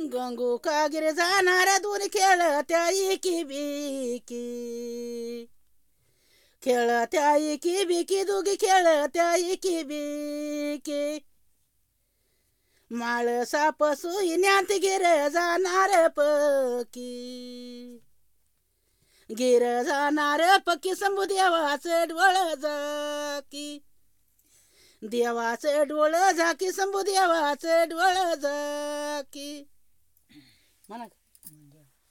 गंगू कागिर जाणाऱ्या दोन खेळत्या इकी बिकी खेळत्या इकी बिकी दोघी खेळत्या इकी बिकी माळ साप सुईन्यात गिर जाणार पकी गिर जाणार पकी शंभू देवाचं डोळ झाकी देवाचं डोळ झाकी शंभू देवाचं डोळ झाकी म्हणा